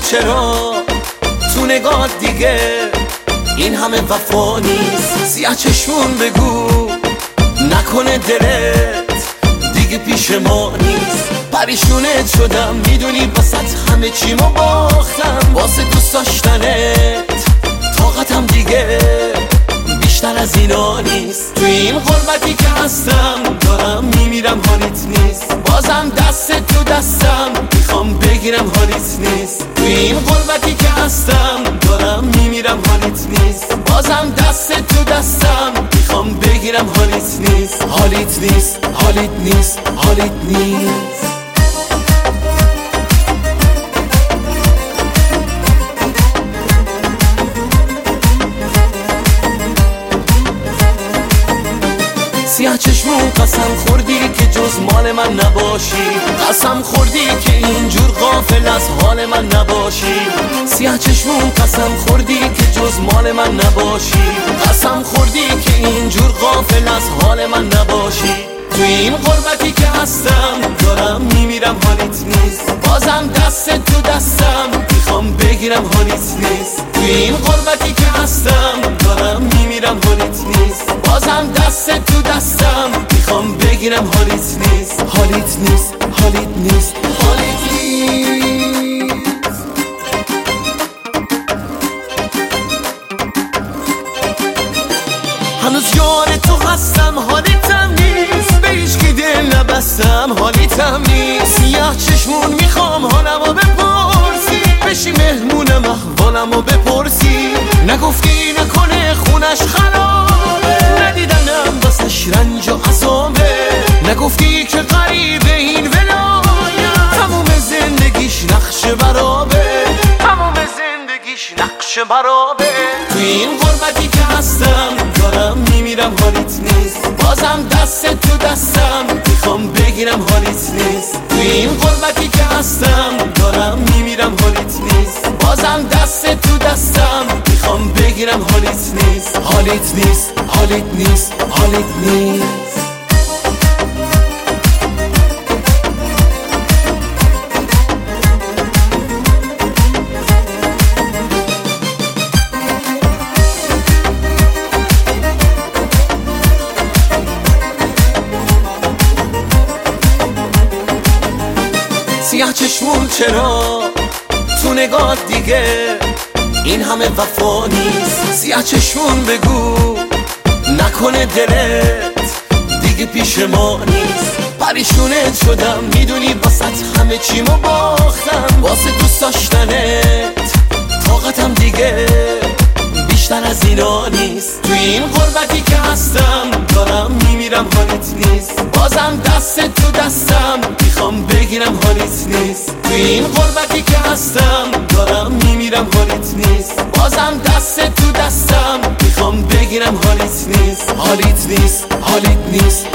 چرا تو نگاه دیگه این همه وفا نیست؟ سیاه چشمون بگو نکنه دلت دیگه پیش ما نیست. پریشونت شدم میدونی واسه همه چیمو باختم، واسه دوست داشتنت طاقتم دیگه بیشتر از اینا نیست. تو این غربتی که هستم دارم میمیرم حالیت نیست، بازم دست تو دستم میخوام بگیرم حالیت نیست. تو این غربتی که هستم دارم میمیرم حالیت نیست، بازم دست تو دستم میخوام بگیرم حالیت نیست. حالیت نیست، حالیت نیست، حالیت نیست. سیاه چشمون قسم خوردی که جز مال من نباشی، قسم خوردی که اینجور غافل از حال من نباشی. سیاه چشمون قسم خوردی که جز مال من نباشی، قسم خوردی که اینجور غافل از حال من نباشی. تو این غربتی که هستم دارم میمیرم حالیت نیست، بازم دست تو دستم میخوام بگیرم حالیت نیست. تو این غربتی که هستم دارم میمیرم حالیت نیست، بازم دست تو دستم میخوام بگیرم حالیت نیست. حالیت نیست، حالیت نیست، حالیت نیست. هنوز یار تو هستم حالیتم نیست، به هیچکی دل نبستم حالیتم نیست. سیاه چشمون میخوام حالمو بپرسی، بشی مهمونم احوالمو بپرسی. نگفتی نکنه خونش خرابه، ندیدنم واسش رنج و عذابه. نگفتی که غریبه این ولایت تموم زندگیش نقش برابه، تموم زندگیش نقش برابه. تو این غربتی که هستم دارم میمیرم حالیت نیست، بازم دست تو دستم میخوام بگیرم حالیت نیست. تو این غربتی که هستم دارم میمیرم حالیت نیست، بازم دست تو دستم میخوام بگیرم حالیت نیست. حالیت نیست، حالیت نیست، حالیت نیست. سیاه چشمون چرا تو نگاه دیگه این همه وفا نیست؟ سیاه چشمون بگو نکنه دلت دیگه پیش ما نیست. پریشونت شدم میدونی واسه همه چیمو باختم، واسه دوست داشتنت طاقتم دیگه بیشتر از اینا نیست. تو این غربتی که هستم دارم میمیرم حالیت نیست، بازم دست تو دستم میخوام بگیرم حالیت نیست. تو این غربتی که هستم دارم میمیرم حالیت نیست، بازم دست تو دستم میخوام بگیرم حالیت نیست. حالیت نیست، حالیت نیست،